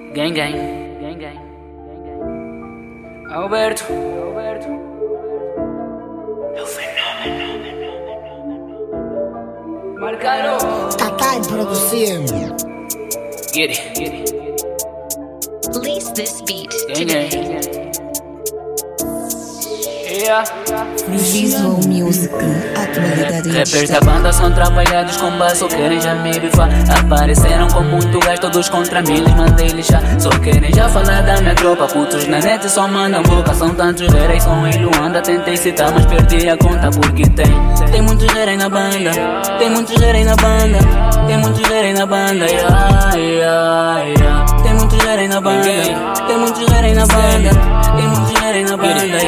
Gang, gang, gang, gang, Alberto, é o fenômeno. Marcaro, Kaká em produção. Get it. Release this beat Gang, today. gang. Yeah. Visual Music, atualidade em Rappers da destaque. banda são atrapalhados com baço, querem já me bifar. Apareceram com muito gás, todos contra mim, lhes mandei lixar. Só querem já falar da minha tropa, putos na net só mandam boca. São tantos reis, são em Luanda, tentei citar, mas perdi a conta porque tem muitos reis na banda, tem muitos reis na banda, tem muitos reis na banda, yeah, yeah, yeah. Tem muitos reis na banda, tem muitos reis na banda, tem muitos reis na banda, yeah,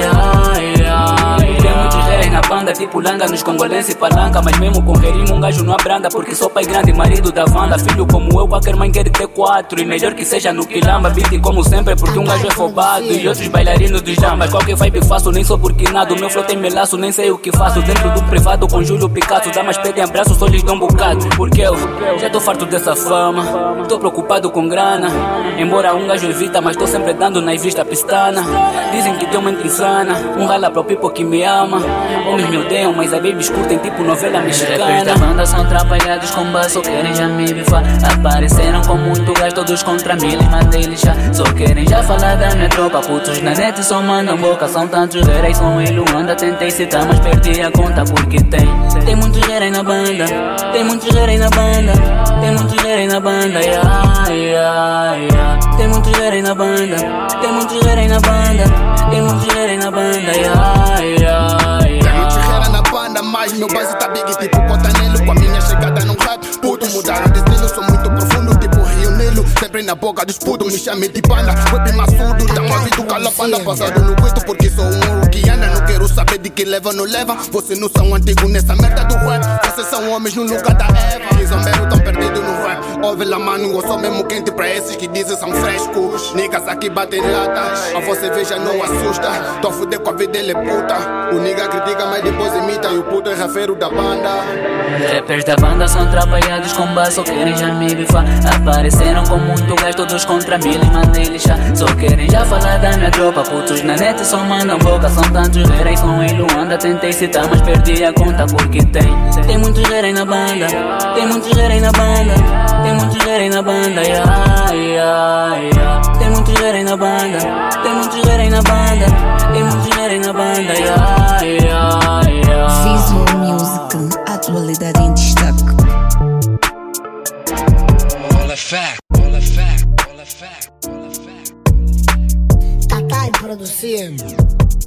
yeah. Tem muitos reis na banda, tipo langa nos congolenses e palanca. Mas mesmo com rimo um gajo não abranda, porque sou pai grande, marido da Wanda. Filho como eu, qualquer mãe quer ter 4. E melhor que seja no quilamba, beat como sempre, porque um gajo é fobado e outros bailarinos dos jambas. Qualquer vibe faço, nem sou burkinado. Meu flow tem melaço, nem sei o que faço. Dentro do privado com Júlio Picasso, dá mais pedem abraço, só lhes dou um bocado. Porque eu já tô farto dessa fama, tô preocupado com grana. Embora um gajo evita, mas tô sempre dando na vista pistana. Dizem que tenho mente insana, um rala pro people que me ama. Homens me odeiam, mas as babies curtem tipo novela mexicana. Rappers da banda são atrapalhados com baço, querem já me bifar. Apareceram com muito gás, todos contra mim, lhes mandei lixar. Só querem já falar da minha tropa, putos na net só mandam boca. São tantos reis, são em Luanda, tentei citar, mas perdi a conta porque tem muitos reis na banda, tem muitos reis na banda, tem muitos reis na banda, yeah, yeah, yeah. Tem muitos reis na banda, tem muitos reis na banda, tem muitos reis na banda, yeah, yeah, Tem muitos yeah. reis na banda, mas meu base tá big tipo Cotanelo. Com a minha chegada num rato, puto, mudaram de estilo. Sou muito profundo, tipo Rio Nilo. Sempre na boca dos putos, me chamem de panda. Web maçudo, tá ouvindo calopanda. Passado no gueto, porque sou um ouro que anda. Não quero saber de que leva ou não leva. Vocês não são antigos nessa merda do rap. Vocês são homens no lugar da Eva. Os zomberos tão perdidos no rap. Ouve lá, mano, eu sou mesmo quente pra esses que dizem são frescos. Niggas aqui batem latas, a você veja não assusta. Tô a fuder com a vida, ele é puta. O nigga critica, mas depois imita. E o puto é rafeiro da banda. Rappers da banda são atrapalhados com baço, querem já me bifar. Apareceram com muito gás, todos contra mim, lhes mandei lixar. Só querem já falar da minha tropa, putos na net só mandam boca. São tantos reis, são em Luanda, tentei citar, mas perdi a conta porque tem muitos reis na banda, tem muitos reis na banda, tem muitos reis na banda, yeah, yeah, yeah. Tem muitos reis na banda, tem muitos reis na banda, tem muitos reis na banda, yeah, yeah, yeah. Visual Music, atualidade em destaque. Kaká em produção.